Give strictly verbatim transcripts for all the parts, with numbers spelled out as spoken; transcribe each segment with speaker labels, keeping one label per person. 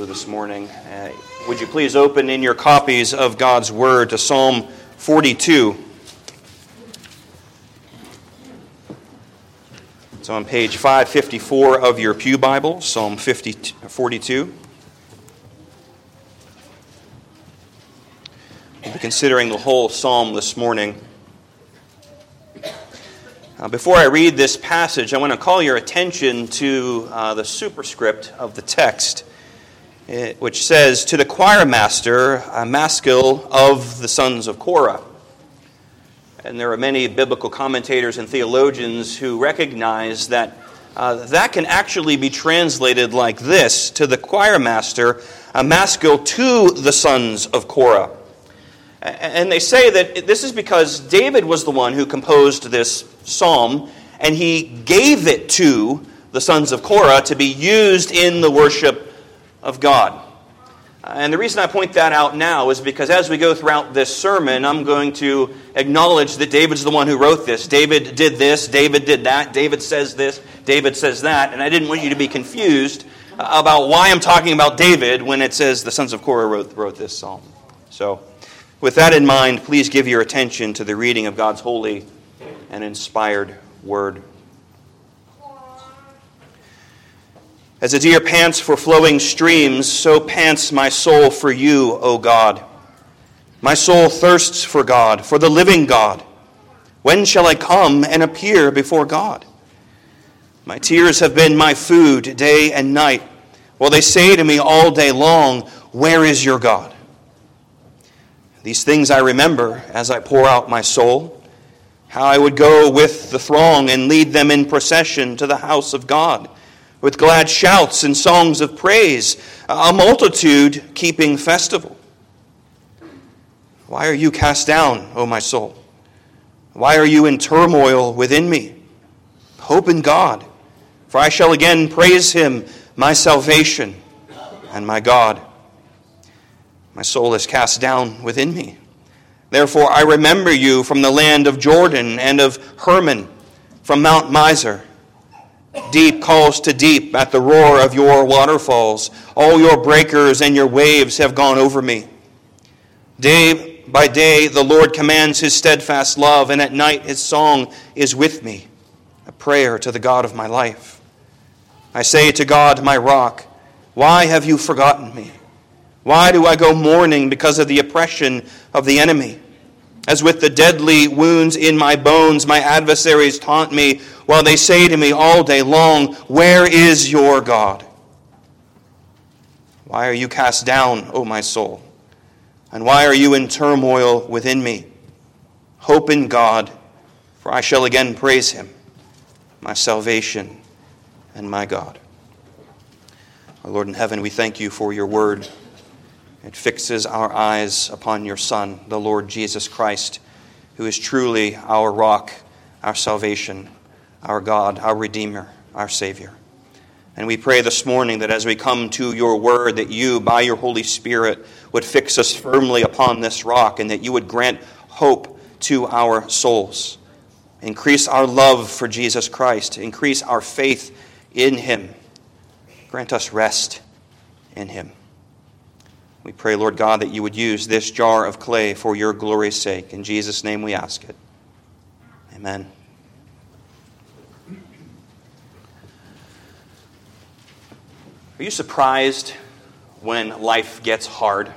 Speaker 1: this morning. Uh, would you please open in your copies of God's Word to Psalm forty-two. It's on page five fifty-four of your pew Bible, Psalm forty-two. We'll be considering the whole psalm this morning. Uh, before I read this passage, I want to call your attention to uh, the superscript of the text, uh, which says, "To the choir master, a maskil of the sons of Korah." And there are many biblical commentators and theologians who recognize that uh, that can actually be translated like this: "To the choir master, a maskil to the sons of Korah." And they say that this is because David was the one who composed this psalm, and he gave it to the sons of Korah to be used in the worship of God. And the reason I point that out now is because as we go throughout this sermon, I'm going to acknowledge that David's the one who wrote this. David did this, David did that, David says this, David says that, and I didn't want you to be confused about why I'm talking about David when it says the sons of Korah wrote, wrote this psalm. So, with that in mind, please give your attention to the reading of God's holy and inspired word. As a deer pants for flowing streams, so pants my soul for you, O God. My soul thirsts for God, for the living God. When shall I come and appear before God? My tears have been my food day and night, while they say to me all day long, "Where is your God?" These things I remember as I pour out my soul, how I would go with the throng and lead them in procession to the house of God, with glad shouts and songs of praise, a multitude keeping festival. Why are you cast down, O my soul? Why are you in turmoil within me? Hope in God, for I shall again praise him, my salvation and my God. My soul is cast down within me. Therefore I remember you from the land of Jordan and of Hermon, from Mount Mizar. Deep calls to deep at the roar of your waterfalls. All your breakers and your waves have gone over me. Day by day the Lord commands his steadfast love, and at night his song is with me, a prayer to the God of my life. I say to God, my rock, why have you forgotten me? Why do I go mourning because of the oppression of the enemy? As with the deadly wounds in my bones, my adversaries taunt me, while they say to me all day long, "Where is your God?" Why are you cast down, O my soul? And why are you in turmoil within me? Hope in God, for I shall again praise him, my salvation and my God. Our Lord in heaven, we thank you for your word. It fixes our eyes upon your Son, the Lord Jesus Christ, who is truly our rock, our salvation, our God, our Redeemer, our Savior. And we pray this morning that as we come to your word, that you, by your Holy Spirit, would fix us firmly upon this rock, and that you would grant hope to our souls. Increase our love for Jesus Christ. Increase our faith in him. Grant us rest in him. We pray, Lord God, that you would use this jar of clay for your glory's sake. In Jesus' name we ask it. Amen. Are you surprised when life gets hard?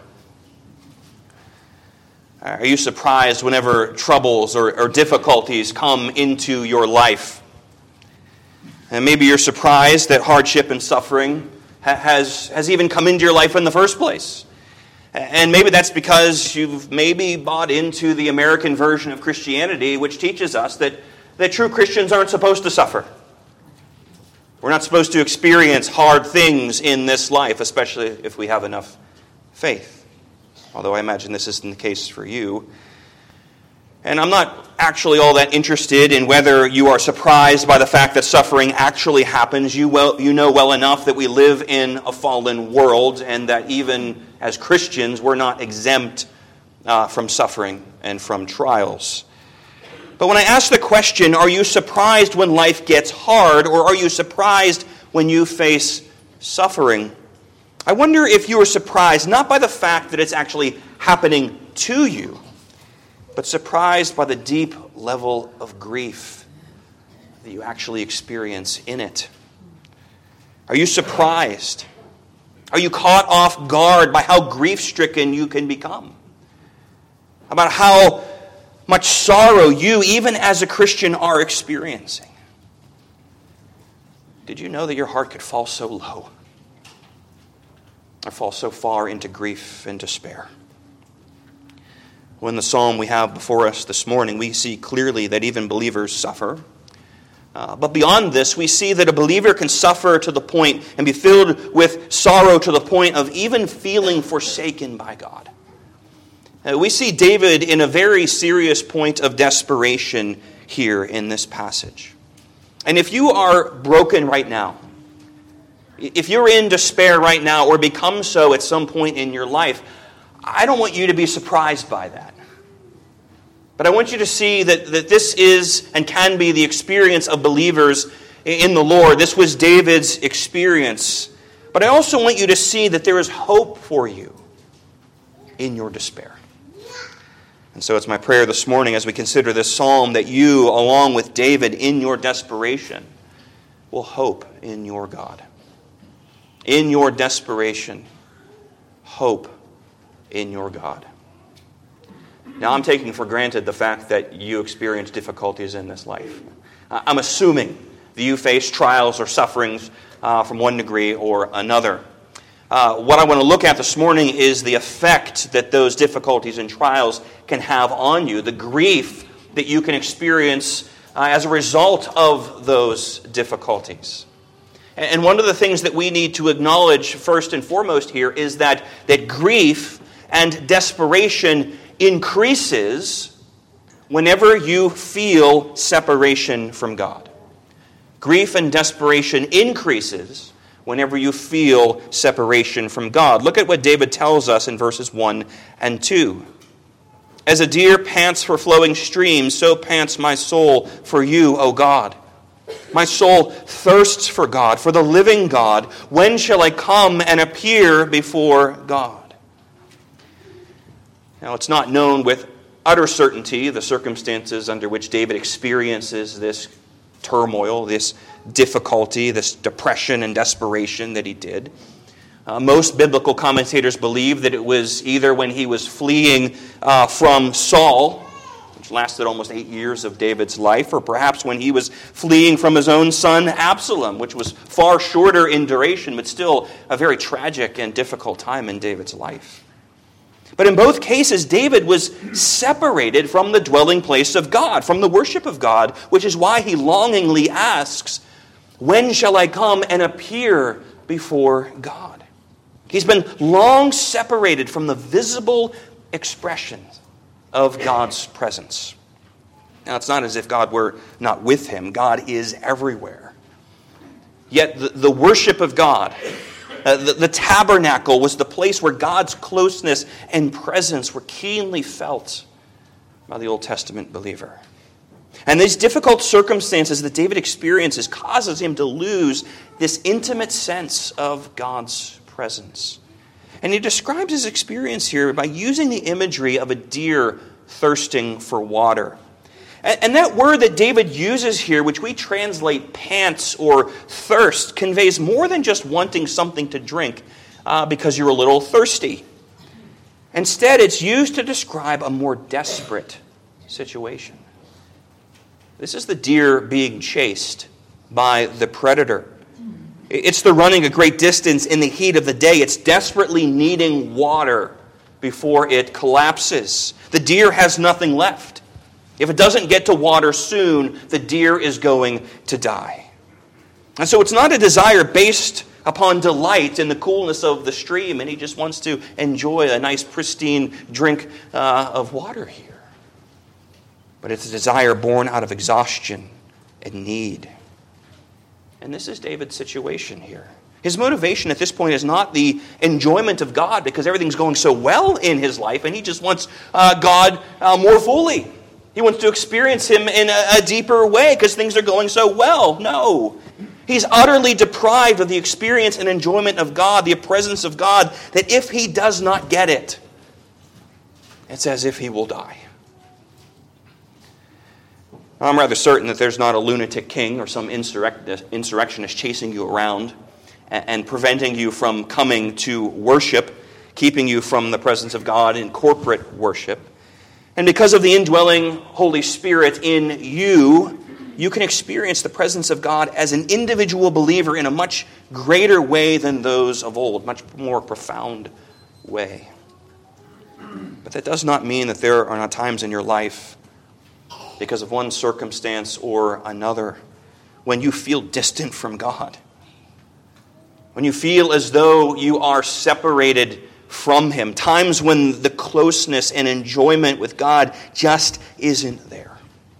Speaker 1: Are you surprised whenever troubles or, or difficulties come into your life? And maybe you're surprised that hardship and suffering ha- has, has even come into your life in the first place. And maybe that's because you've maybe bought into the American version of Christianity, which teaches us that, that true Christians aren't supposed to suffer. We're not supposed to experience hard things in this life, especially if we have enough faith. Although I imagine this isn't the case for you. And I'm not actually all that interested in whether you are surprised by the fact that suffering actually happens. You well, you know well enough that we live in a fallen world, and that even as Christians, we're not exempt uh, from suffering and from trials. But when I ask the question, are you surprised when life gets hard, or are you surprised when you face suffering? I wonder if you were surprised, not by the fact that it's actually happening to you, but surprised by the deep level of grief that you actually experience in it. Are you surprised? Are you caught off guard by how grief-stricken you can become? About how much sorrow you, even as a Christian, are experiencing? Did you know that your heart could fall so low? Or fall so far into grief and despair? Well, in the psalm we have before us this morning, we see clearly that even believers suffer. Uh, but beyond this, we see that a believer can suffer to the point and be filled with sorrow to the point of even feeling forsaken by God. Uh, we see David in a very serious point of desperation here in this passage. And if you are broken right now, if you're in despair right now or become so at some point in your life, I don't want you to be surprised by that. But I want you to see that, that this is and can be the experience of believers in the Lord. This was David's experience. But I also want you to see that there is hope for you in your despair. And so it's my prayer this morning as we consider this psalm that you, along with David in your desperation, will hope in your God. In your desperation, hope in your God. Now, I'm taking for granted the fact that you experience difficulties in this life. I'm assuming that you face trials or sufferings uh, from one degree or another. Uh, what I want to look at this morning is the effect that those difficulties and trials can have on you, the grief that you can experience uh, as a result of those difficulties. And one of the things that we need to acknowledge first and foremost here is that, that grief and desperation increases whenever you feel separation from God. Grief and desperation increases whenever you feel separation from God. Look at what David tells us in verses one and two. As a deer pants for flowing streams, so pants my soul for you, O God. My soul thirsts for God, for the living God. When shall I come and appear before God? Now, it's not known with utter certainty the circumstances under which David experiences this turmoil, this difficulty, this depression and desperation that he did. Uh, most biblical commentators believe that it was either when he was fleeing uh, from Saul, which lasted almost eight years of David's life, or perhaps when he was fleeing from his own son Absalom, which was far shorter in duration, but still a very tragic and difficult time in David's life. But in both cases, David was separated from the dwelling place of God, from the worship of God, which is why he longingly asks, when shall I come and appear before God? He's been long separated from the visible expression of God's presence. Now, it's not as if God were not with him. God is everywhere. Yet the, the worship of God, uh, the, the tabernacle, was the place where God's closeness and presence were keenly felt by the Old Testament believer. And these difficult circumstances that David experiences causes him to lose this intimate sense of God's presence. And he describes his experience here by using the imagery of a deer thirsting for water. And, and that word that David uses here, which we translate pants or thirst, conveys more than just wanting something to drink uh, because you're a little thirsty. Instead, it's used to describe a more desperate situation. This is the deer being chased by the predator. It's the running a great distance in the heat of the day. It's desperately needing water before it collapses. The deer has nothing left. If it doesn't get to water soon, the deer is going to die. And so it's not a desire based upon delight in the coolness of the stream, and he just wants to enjoy a nice pristine drink uh, of water here. But it's a desire born out of exhaustion and need. And this is David's situation here. His motivation at this point is not the enjoyment of God because everything's going so well in his life, and he just wants uh, God uh, more fully. He wants to experience him in a, a deeper way because things are going so well. No. He's utterly deprived of the experience and enjoyment of God, the presence of God, that if he does not get it, it's as if he will die. I'm rather certain that there's not a lunatic king or some insurrectionist chasing you around and preventing you from coming to worship, keeping you from the presence of God in corporate worship. And because of the indwelling Holy Spirit in you, you can experience the presence of God as an individual believer in a much greater way than those of old, much more profound way. But that does not mean that there are not times in your life, because of one circumstance or another, when you feel distant from God, when you feel as though you are separated from him, times when the closeness and enjoyment with God just isn't there.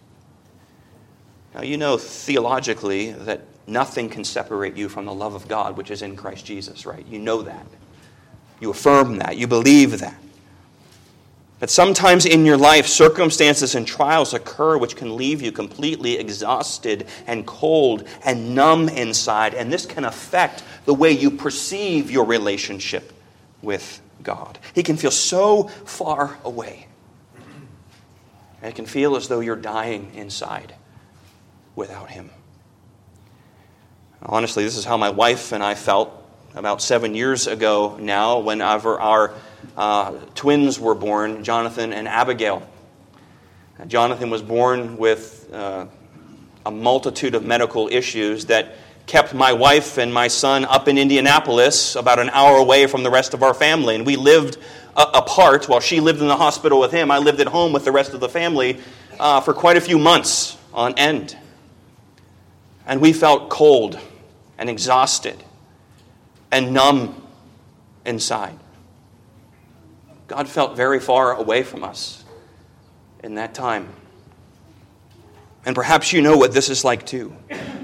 Speaker 1: Now, you know theologically that nothing can separate you from the love of God which is in Christ Jesus, right? You know that. You affirm that. You believe that. But sometimes in your life, circumstances and trials occur which can leave you completely exhausted and cold and numb inside, and this can affect the way you perceive your relationship with God. He can feel so far away. And it can feel as though you're dying inside without him. Honestly, this is how my wife and I felt about seven years ago now, whenever our uh, twins were born, Jonathan and Abigail. Uh, Jonathan was born with uh, a multitude of medical issues that kept my wife and my son up in Indianapolis, about an hour away from the rest of our family. And we lived uh, apart. While she lived in the hospital with him, I lived at home with the rest of the family uh, for quite a few months on end. And we felt cold and exhausted and numb inside. God felt very far away from us in that time. And perhaps you know what this is like too.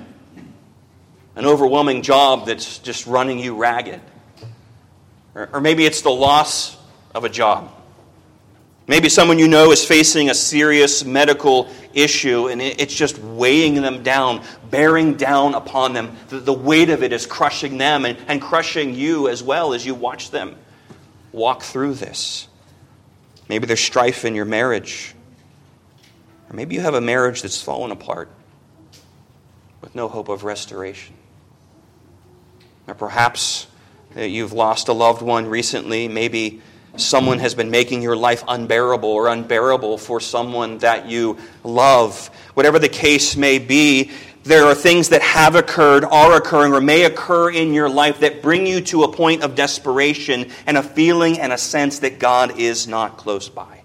Speaker 1: An overwhelming job that's just running you ragged. Or, or maybe it's the loss of a job. Maybe someone you know is facing a serious medical issue and it's just weighing them down, bearing down upon them. The, the weight of it is crushing them and, and crushing you as well as you watch them walk through this. Maybe there's strife in your marriage. Or maybe you have a marriage that's fallen apart with no hope of restoration. Or perhaps you've lost a loved one recently. Maybe someone has been making your life unbearable or unbearable for someone that you love. Whatever the case may be, there are things that have occurred, are occurring, or may occur in your life that bring you to a point of desperation and a feeling and a sense that God is not close by.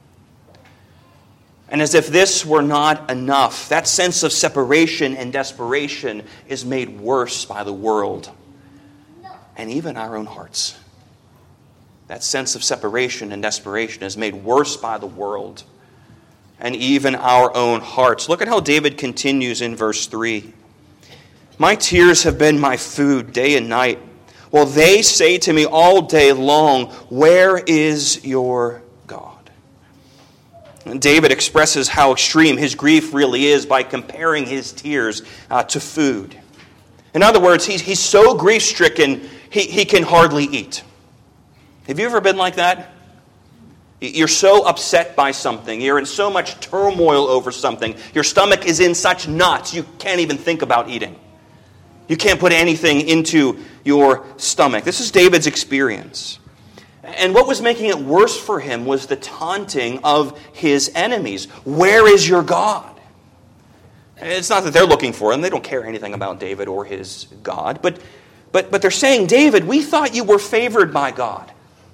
Speaker 1: And as if this were not enough, that sense of separation and desperation is made worse by the world and even our own hearts. That sense of separation and desperation is made worse by the world and even our own hearts. Look at how David continues in verse three. My tears have been my food day and night, while they say to me all day long, where is your God? And David expresses how extreme his grief really is by comparing his tears uh, to food. In other words, he's, he's so grief-stricken, he, he can hardly eat. Have you ever been like that? You're so upset by something. You're in so much turmoil over something. Your stomach is in such knots, you can't even think about eating. You can't put anything into your stomach. This is David's experience. And what was making it worse for him was the taunting of his enemies. Where is your God? It's not that they're looking for him. They don't care anything about David or his God. But, but, but they're saying, David, we thought you were favored by God.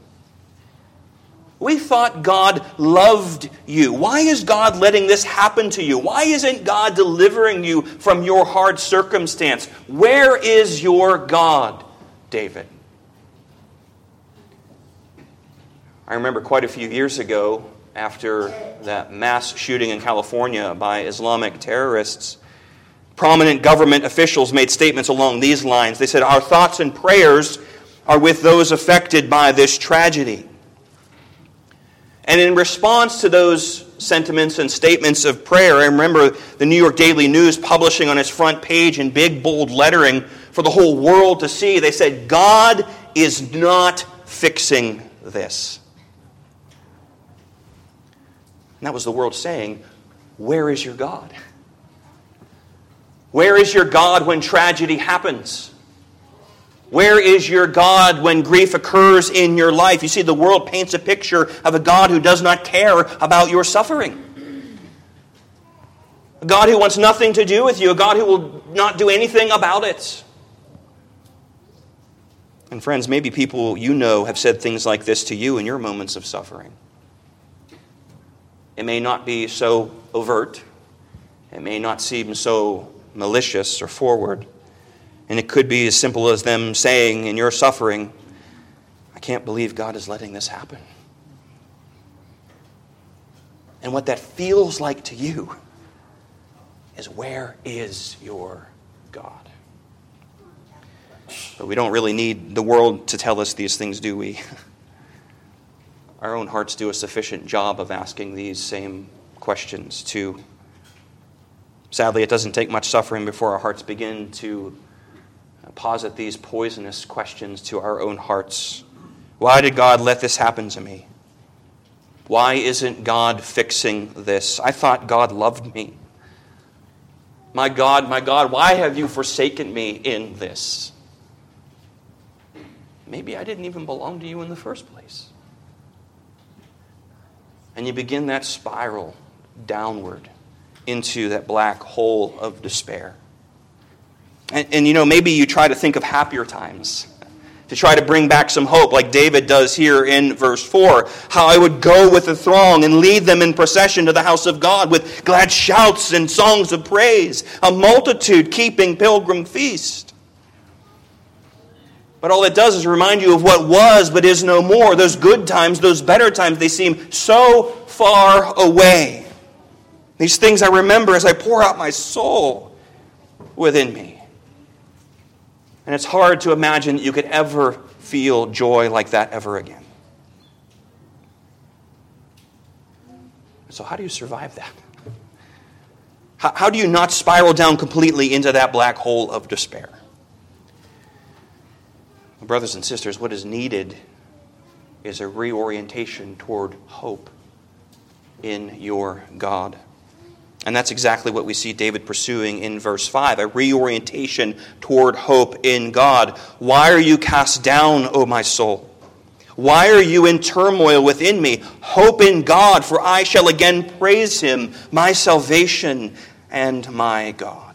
Speaker 1: We thought God loved you. Why is God letting this happen to you? Why isn't God delivering you from your hard circumstance? Where is your God, David? I remember quite a few years ago, after that mass shooting in California by Islamic terrorists, prominent government officials made statements along these lines. They said, our thoughts and prayers are with those affected by this tragedy. And in response to those sentiments and statements of prayer. I remember the New York Daily News publishing on its front page in big, bold lettering for the whole world to see. They said, "God is not fixing this." And that was the world saying, where is your God? Where is your God when tragedy happens? Where is your God when grief occurs in your life? You see, the world paints a picture of a God who does not care about your suffering. A God who wants nothing to do with you. A God who will not do anything about it. And friends, maybe people you know have said things like this to you in your moments of suffering. It may not be so overt. It may not seem so malicious or forward. And it could be as simple as them saying in your suffering, "I can't believe God is letting this happen." And what that feels like to you is, where is your God? But we don't really need the world to tell us these things, do we? Our own hearts do a sufficient job of asking these same questions too. Sadly, it doesn't take much suffering before our hearts begin to posit these poisonous questions to our own hearts. Why did God let this happen to me? Why isn't God fixing this? I thought God loved me. My God, my God, why have you forsaken me in this? Maybe I didn't even belong to you in the first place. And you begin that spiral downward into that black hole of despair. And, and you know, maybe you try to think of happier times, to try to bring back some hope, like David does here in verse four. How I would go with the throng and lead them in procession to the house of God with glad shouts and songs of praise, a multitude keeping pilgrim feast. But all it does is remind you of what was but is no more. Those good times, those better times, they seem so far away. These things I remember as I pour out my soul within me. And it's hard to imagine that you could ever feel joy like that ever again. So how do you survive that? How, how do you not spiral down completely into that black hole of despair? Brothers and sisters, what is needed is a reorientation toward hope in your God. And that's exactly what we see David pursuing in verse five, a reorientation toward hope in God. Why are you cast down, O my soul? Why are you in turmoil within me? Hope in God, for I shall again praise him, my salvation and my God.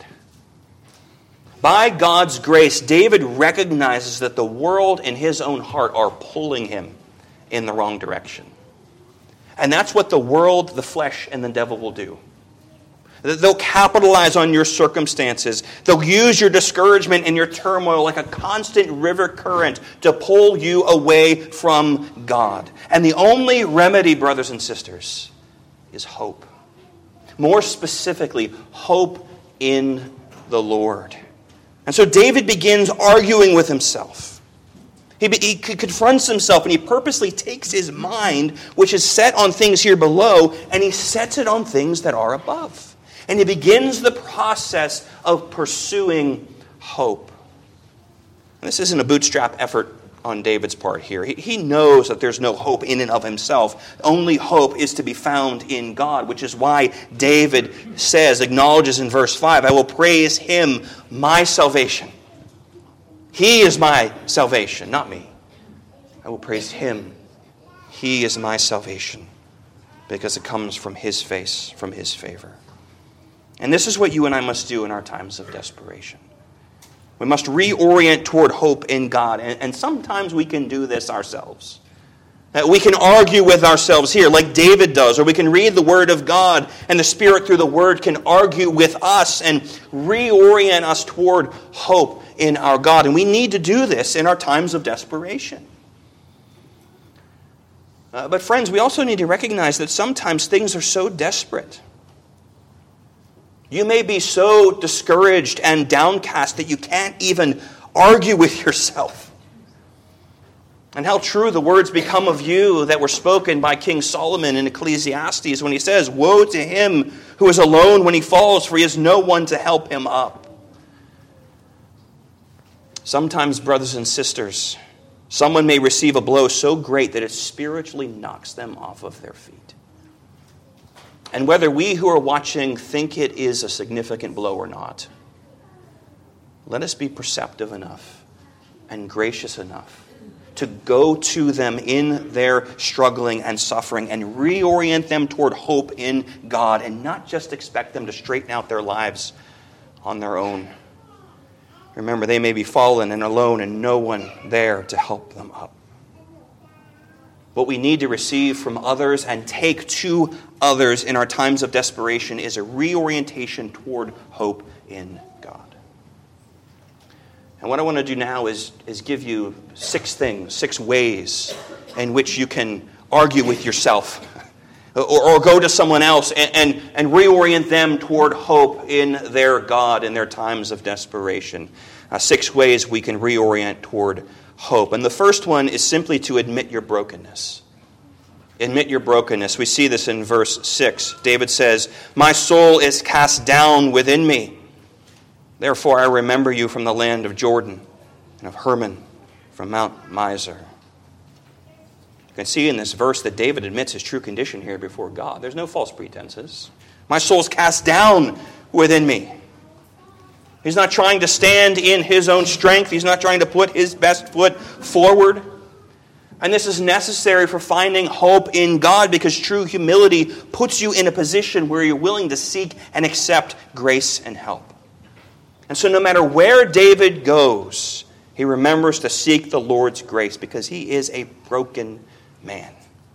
Speaker 1: By God's grace, David recognizes that the world and his own heart are pulling him in the wrong direction. And that's what the world, the flesh, and the devil will do. They'll capitalize on your circumstances. They'll use your discouragement and your turmoil like a constant river current to pull you away from God. And the only remedy, brothers and sisters, is hope. More specifically, hope in the Lord. And so David begins arguing with himself. He, he confronts himself and he purposely takes his mind, which is set on things here below, and he sets it on things that are above. And he begins the process of pursuing hope. And this isn't a bootstrap effort on David's part here. He, he knows that there's no hope in and of himself. Only hope is to be found in God, which is why David says, acknowledges in verse five, I will praise him, my salvation. He is my salvation, not me. I will praise him. He is my salvation because it comes from his face, from his favor. And this is what you and I must do in our times of desperation. We must reorient toward hope in God. And, and sometimes we can do this ourselves. Uh, we can argue with ourselves here like David does. Or we can read the Word of God and the Spirit through the Word can argue with us and reorient us toward hope in our God. And we need to do this in our times of desperation. Uh, but friends, we also need to recognize that sometimes things are so desperate. You may be so discouraged and downcast that you can't even argue with yourself. And how true the words become of you that were spoken by King Solomon in Ecclesiastes when he says, "Woe to him who is alone when he falls, for he has no one to help him up." Sometimes, brothers and sisters, someone may receive a blow so great that it spiritually knocks them off of their feet. And whether we who are watching think it is a significant blow or not, let us be perceptive enough and gracious enough to go to them in their struggling and suffering and reorient them toward hope in God, and not just expect them to straighten out their lives on their own. Remember, they may be fallen and alone and no one there to help them up. What we need to receive from others and take to others in our times of desperation is a reorientation toward hope in God. And what I want to do now is, is give you six things, six ways in which you can argue with yourself or, or go to someone else and, and, and reorient them toward hope in their God in their times of desperation. Uh, six ways we can reorient toward hope. And the first one is simply to admit your brokenness. Admit your brokenness. We see this in verse six. David says, "My soul is cast down within me. Therefore I remember you from the land of Jordan and of Hermon from Mount Mizar." You can see in this verse that David admits his true condition here before God. There's no false pretenses. My soul's cast down within me. He's not trying to stand in his own strength. He's not trying to put his best foot forward. And this is necessary for finding hope in God, because true humility puts you in a position where you're willing to seek and accept grace and help. And so no matter where David goes, he remembers to seek the Lord's grace because he is a broken man.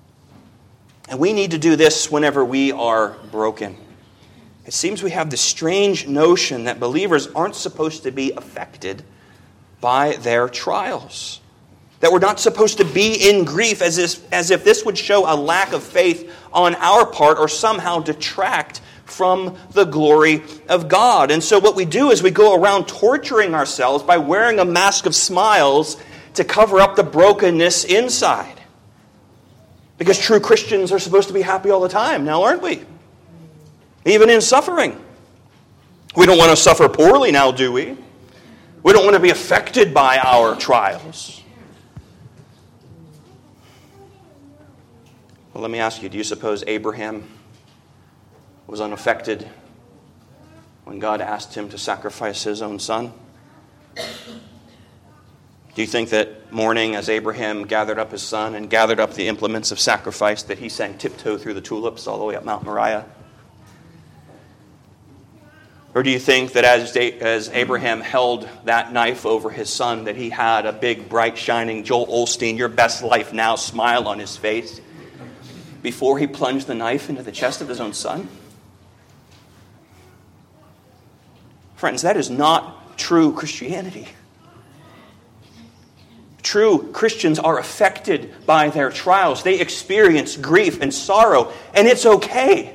Speaker 1: And we need to do this whenever we are broken. It seems we have this strange notion that believers aren't supposed to be affected by their trials. That we're not supposed to be in grief as if, as if this would show a lack of faith on our part or somehow detract from the glory of God. And so what we do is we go around torturing ourselves by wearing a mask of smiles to cover up the brokenness inside. Because true Christians are supposed to be happy all the time, now aren't we? Even in suffering. We don't want to suffer poorly now, do we? We don't want to be affected by our trials. Well, let me ask you, do you suppose Abraham was unaffected when God asked him to sacrifice his own son? Do you think that morning, as Abraham gathered up his son and gathered up the implements of sacrifice, that he sang tiptoe through the tulips all the way up Mount Moriah? Or do you think that as, as Abraham held that knife over his son, that he had a big, bright, shining Joel Osteen, your best life now smile on his face before he plunged the knife into the chest of his own son? Friends, that is not true Christianity. True Christians are affected by their trials. They experience grief and sorrow, and it's okay.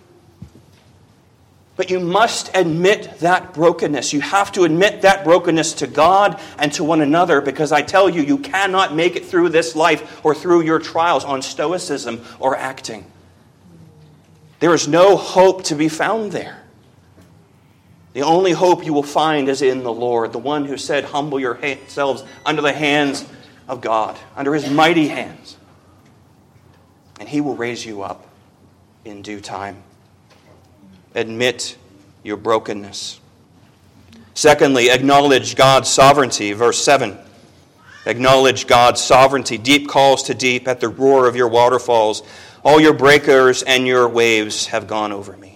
Speaker 1: But you must admit that brokenness. You have to admit that brokenness to God and to one another, because I tell you, you cannot make it through this life or through your trials on stoicism or acting. There is no hope to be found there. The only hope you will find is in the Lord, the one who said, "Humble yourselves under the hands of God," under his mighty hands. And he will raise you up in due time. Admit your brokenness. Secondly, acknowledge God's sovereignty. Verse seven. Acknowledge God's sovereignty. Deep calls to deep at the roar of your waterfalls. All your breakers and your waves have gone over me.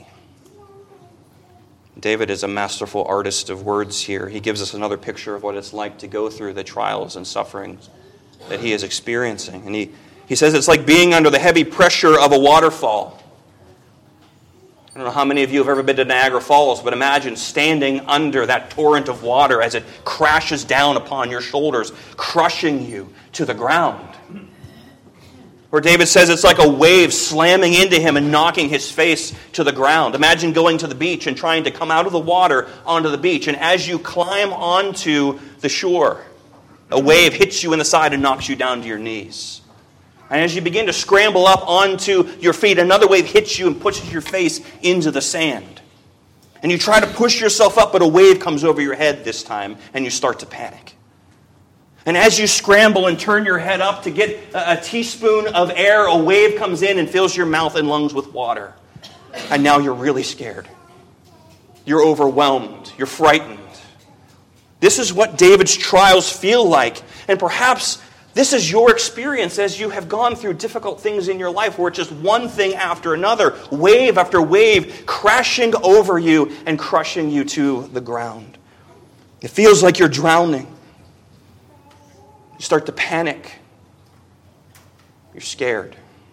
Speaker 1: David is a masterful artist of words here. He gives us another picture of what it's like to go through the trials and sufferings that he is experiencing. And he, he says it's like being under the heavy pressure of a waterfall. I don't know how many of you have ever been to Niagara Falls, but imagine standing under that torrent of water as it crashes down upon your shoulders, crushing you to the ground. Where David says it's like a wave slamming into him and knocking his face to the ground. Imagine going to the beach and trying to come out of the water onto the beach. And as you climb onto the shore, A wave hits you in the side and knocks you down to your knees. And as you begin to scramble up onto your feet, another wave hits you and pushes your face into the sand. And you try to push yourself up, but a wave comes over your head this time, and you start to panic. And as you scramble and turn your head up to get a, a teaspoon of air, a wave comes in and fills your mouth and lungs with water. And now you're really scared. You're overwhelmed. You're frightened. This is what David's trials feel like. And perhaps this is your experience as you have gone through difficult things in your life where it's just one thing after another, wave after wave, crashing over you and crushing you to the ground. It feels like you're drowning. You start to panic. You're scared.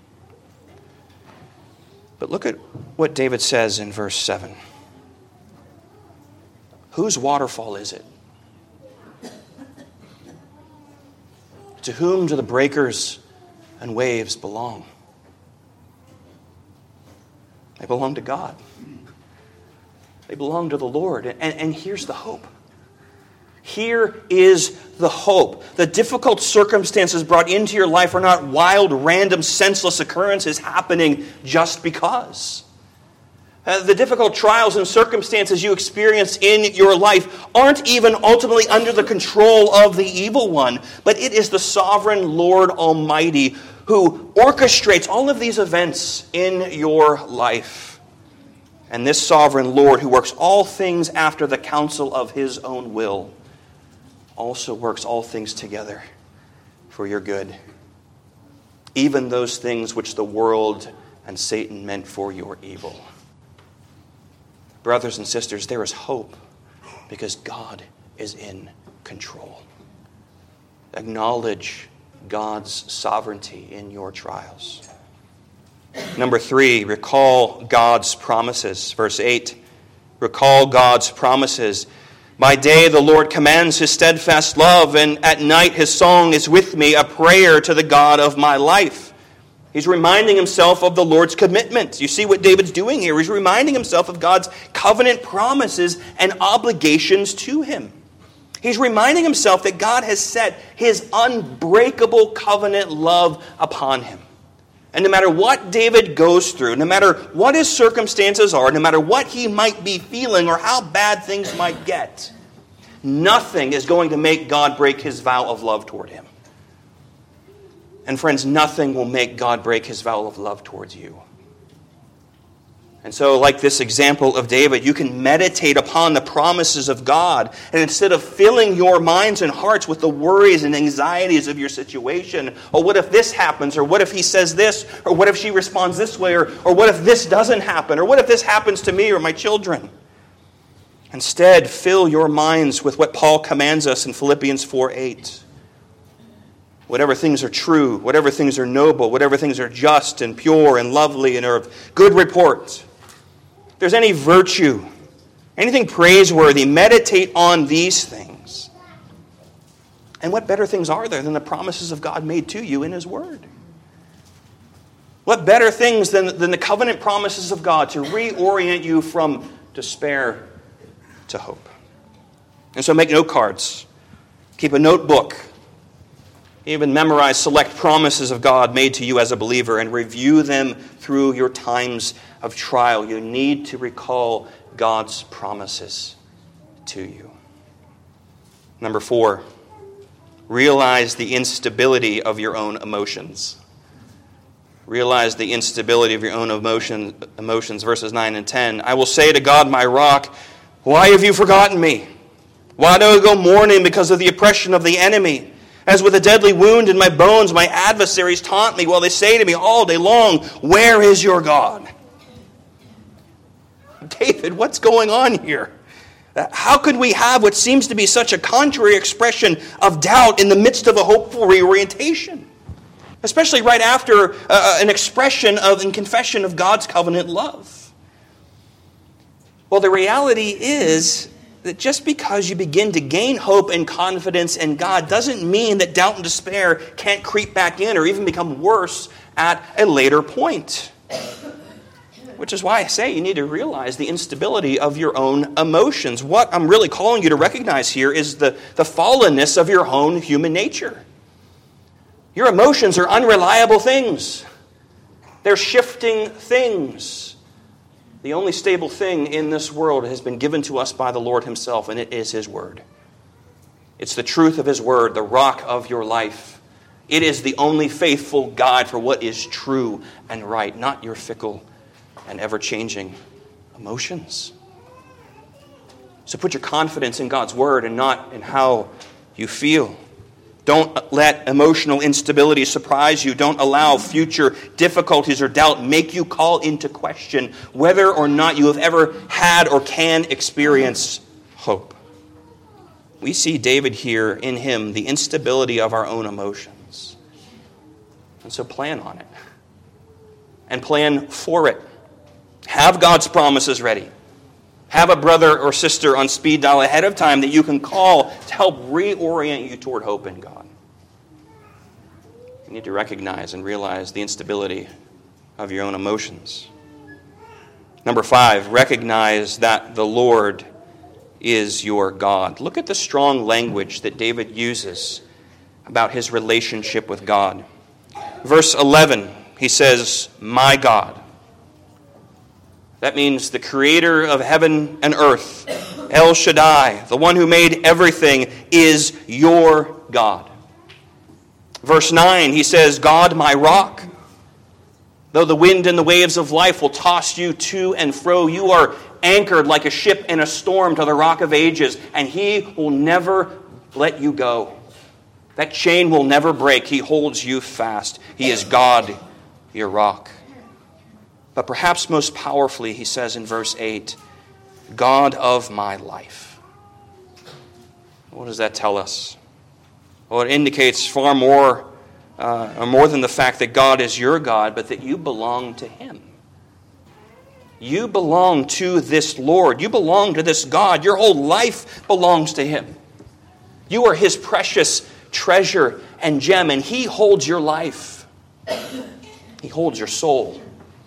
Speaker 1: But look at what David says in verse seven. Whose waterfall is it? To whom do the breakers and waves belong? They belong to God. They belong to the Lord. And, and here's the hope. Here is the hope. The difficult circumstances brought into your life are not wild, random, senseless occurrences happening just because. Uh, the difficult trials and circumstances you experience in your life aren't even ultimately under the control of the evil one, but it is the sovereign Lord Almighty who orchestrates all of these events in your life. And this sovereign Lord who works all things after the counsel of his own will also works all things together for your good, even those things which the world and Satan meant for your evil. Brothers and sisters, there is hope because God is in control. Acknowledge God's sovereignty in your trials. Number three, recall God's promises. Verse eight, recall God's promises. By day the Lord commands his steadfast love, and at night his song is with me, a prayer to the God of my life. He's reminding himself of the Lord's commitment. You see what David's doing here? He's reminding himself of God's covenant promises and obligations to him. He's reminding himself that God has set his unbreakable covenant love upon him. And no matter what David goes through, no matter what his circumstances are, no matter what he might be feeling or how bad things might get, nothing is going to make God break his vow of love toward him. And friends, nothing will make God break his vow of love towards you. And so, like this example of David, you can meditate upon the promises of God. And instead of filling your minds and hearts with the worries and anxieties of your situation, or what if this happens, or what if he says this, or what if she responds this way, or, or what if this doesn't happen, or what if this happens to me or my children? Instead, fill your minds with what Paul commands us in Philippians four eight. Whatever things are true, whatever things are noble, whatever things are just and pure and lovely and are of good report. If there's any virtue, anything praiseworthy, meditate on these things. And what better things are there than the promises of God made to you in his word? What better things than, than the covenant promises of God to reorient you from despair to hope? And so make note cards. Keep a notebook. Even memorize select promises of God made to you as a believer and review them through your times of trial. You need to recall God's promises to you. Number four, realize the instability of your own emotions. Realize the instability of your own emotion, emotions. Verses nine and ten. I will say to God, my rock, why have you forgotten me? Why do I go mourning because of the oppression of the enemy? As with a deadly wound in my bones, my adversaries taunt me while they say to me all day long, where is your God? David, what's going on here? How could we have what seems to be such a contrary expression of doubt in the midst of a hopeful reorientation? Especially right after uh, an expression of and confession of God's covenant love. Well, the reality is that just because you begin to gain hope and confidence in God doesn't mean that doubt and despair can't creep back in or even become worse at a later point. Which is why I say you need to realize the instability of your own emotions. What I'm really calling you to recognize here is the, the fallenness of your own human nature. Your emotions are unreliable things. They're shifting things. The only stable thing in this world has been given to us by the Lord himself, and it is his word. It's the truth of his word, the rock of your life. It is the only faithful guide for what is true and right, not your fickle and ever-changing emotions. So put your confidence in God's word and not in how you feel. Don't let emotional instability surprise you. Don't allow future difficulties or doubt make you call into question whether or not you have ever had or can experience hope. We see David here in him, the instability of our own emotions. And so plan on it. And plan for it. Have God's promises ready. Have a brother or sister on speed dial ahead of time that you can call to help reorient you toward hope in God. You need to recognize and realize the instability of your own emotions. Number five, recognize that the Lord is your God. Look at the strong language that David uses about his relationship with God. Verse eleven, he says, "My God." That means the creator of heaven and earth, El Shaddai, the one who made everything, is your God. Verse nine, he says, "God, my rock." Though the wind and the waves of life will toss you to and fro, you are anchored like a ship in a storm to the rock of ages, and he will never let you go. That chain will never break. He holds you fast. He is God, your rock. But perhaps most powerfully, he says in verse eight, "God of my life." What does that tell us? Well, it indicates far more, uh, or more than the fact that God is your God, but that you belong to him. You belong to this Lord. You belong to this God. Your whole life belongs to him. You are his precious treasure and gem, and he holds your life. He holds your soul.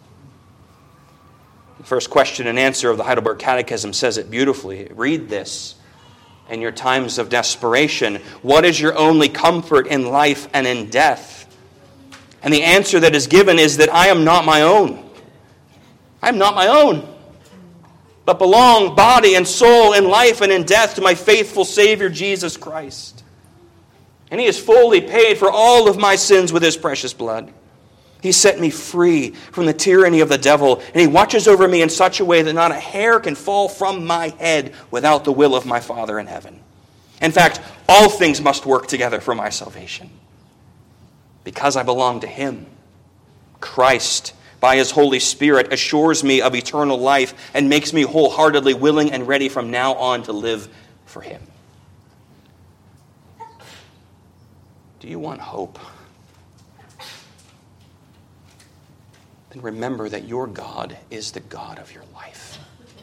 Speaker 1: The first question and answer of the Heidelberg Catechism says it beautifully. Read this in your times of desperation. What is your only comfort in life and in death? And the answer that is given is that I am not my own. I am not my own, but belong body and soul in life and in death to my faithful Savior, Jesus Christ. And he has fully paid for all of my sins with his precious blood. He set me free from the tyranny of the devil, and he watches over me in such a way that not a hair can fall from my head without the will of my Father in heaven. In fact, all things must work together for my salvation. Because I belong to him, Christ, by his Holy Spirit, assures me of eternal life and makes me wholeheartedly willing and ready from now on to live for him. Do you want hope? Then remember that your God is the God of your life.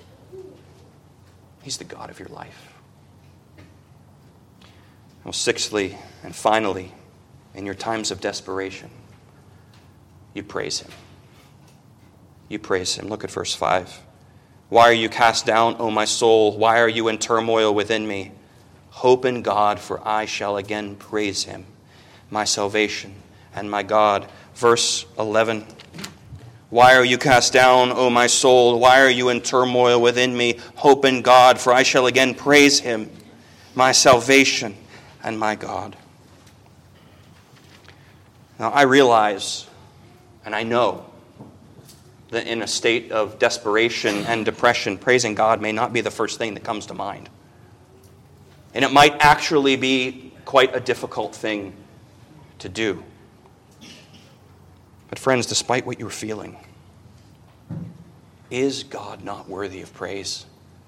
Speaker 1: He's the God of your life. Well, sixthly and finally, in your times of desperation, you praise him. You praise him. Look at verse five. "Why are you cast down, O my soul? Why are you in turmoil within me? Hope in God, for I shall again praise him, my salvation and my God." Verse eleven. "Why are you cast down, O my soul? Why are you in turmoil within me? Hope in God, for I shall again praise him, my salvation and my God." Now, I realize, and I know, that in a state of desperation and depression, praising God may not be the first thing that comes to mind. And it might actually be quite a difficult thing to do. But friends, despite what you're feeling, is God not worthy of praise?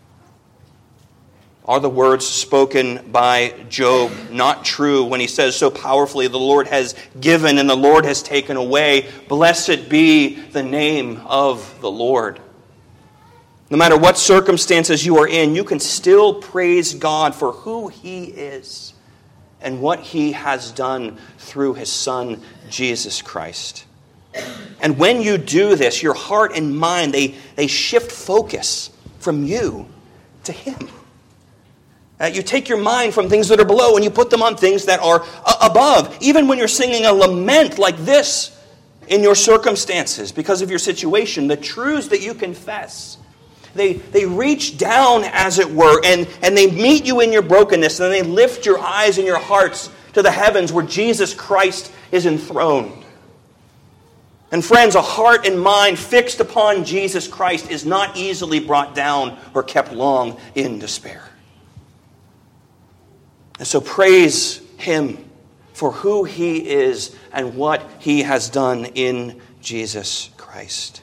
Speaker 1: Are the words spoken by Job not true when he says so powerfully, "The Lord has given and the Lord has taken away. Blessed be the name of the Lord"? No matter what circumstances you are in, you can still praise God for who he is and what he has done through his Son, Jesus Christ. And when you do this, your heart and mind, they, they shift focus from you to Him. Uh, you take your mind from things that are below and you put them on things that are uh, above. Even when you're singing a lament like this in your circumstances because of your situation, the truths that you confess, they, they reach down, as it were, and, and they meet you in your brokenness, and they lift your eyes and your hearts to the heavens where Jesus Christ is enthroned. And friends, a heart and mind fixed upon Jesus Christ is not easily brought down or kept long in despair. And so praise Him for who He is and what He has done in Jesus Christ.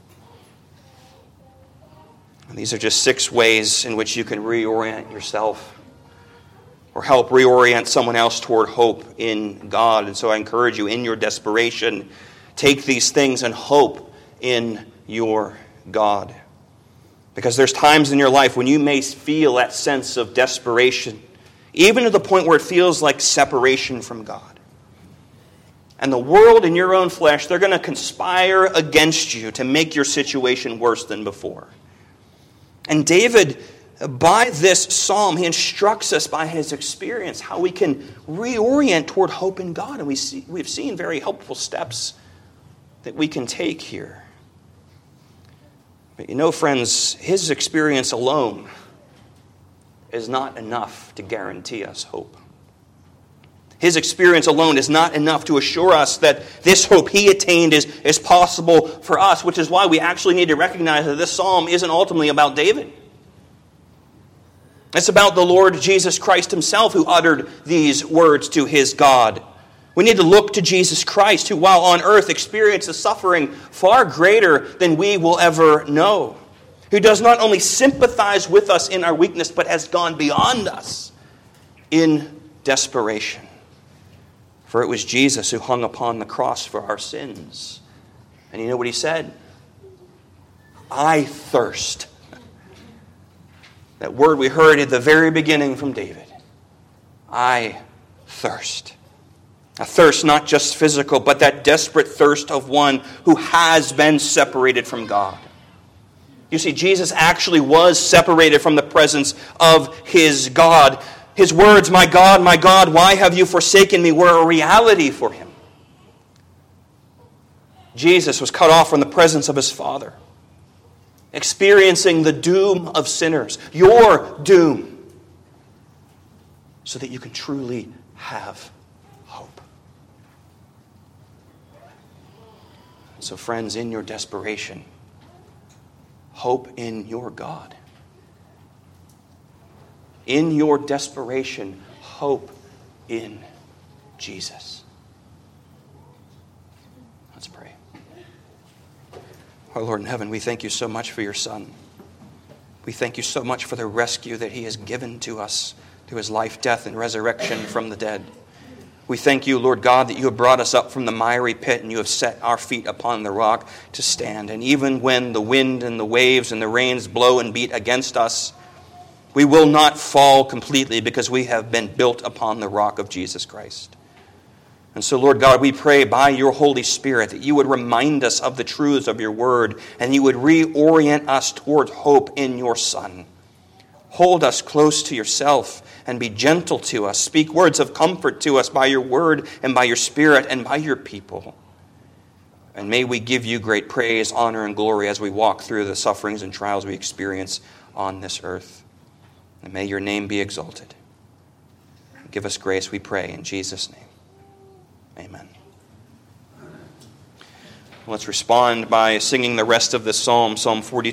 Speaker 1: And these are just six ways in which you can reorient yourself or help reorient someone else toward hope in God. And so I encourage you, in your desperation, take these things and hope in your God. Because there's times in your life when you may feel that sense of desperation, even to the point where it feels like separation from God. And the world and your own flesh, they're going to conspire against you to make your situation worse than before. And David, by this psalm, he instructs us by his experience how we can reorient toward hope in God. And we see, we've seen very helpful steps that we can take here. But you know, friends, his experience alone is not enough to guarantee us hope. His experience alone is not enough to assure us that this hope he attained is, is possible for us, which is why we actually need to recognize that this psalm isn't ultimately about David. It's about the Lord Jesus Christ Himself, who uttered these words to His God. We need to look to Jesus Christ, who while on earth experienced a suffering far greater than we will ever know, who does not only sympathize with us in our weakness, but has gone beyond us in desperation. For it was Jesus who hung upon the cross for our sins. And you know what He said? I thirst. That word we heard at the very beginning from David. I thirst. A thirst not just physical, but that desperate thirst of one who has been separated from God. You see, Jesus actually was separated from the presence of His God. His words, my God, my God, why have you forsaken me, were a reality for Him. Jesus was cut off from the presence of His Father, experiencing the doom of sinners, your doom, so that you can truly have hope. So friends, in your desperation, hope in your God. In your desperation, hope in Jesus. Let's pray. Our Lord in heaven, we thank you so much for your Son. We thank you so much for the rescue that He has given to us through His life, death, and resurrection from the dead. We thank you, Lord God, that you have brought us up from the miry pit and you have set our feet upon the rock to stand. And even when the wind and the waves and the rains blow and beat against us, we will not fall completely because we have been built upon the rock of Jesus Christ. And so, Lord God, we pray by your Holy Spirit that you would remind us of the truths of your word and you would reorient us toward hope in your Son. Hold us close to yourself and be gentle to us. Speak words of comfort to us by your word and by your Spirit and by your people. And may we give you great praise, honor, and glory as we walk through the sufferings and trials we experience on this earth. And may your name be exalted. Give us grace, we pray, in Jesus' name. Amen. Let's respond by singing the rest of this psalm, Psalm forty-two.